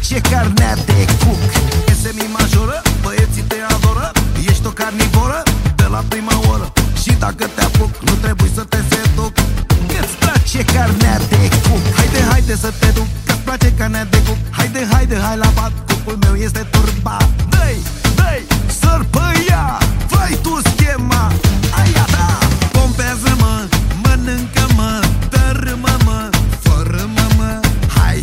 place carnea de cuc. E semi-majoră, băieții te adoră, ești o carnivoră de la prima oră. Și dacă te apuc, nu trebuie să te seduc, că-ți place carnea de cuc. Haide, haide să te duc, că-ți place carnea de cuc. Haide, haide, hai la bat, cucul meu este turbat. Dă-i, dă-i, săr pe ea, vai tu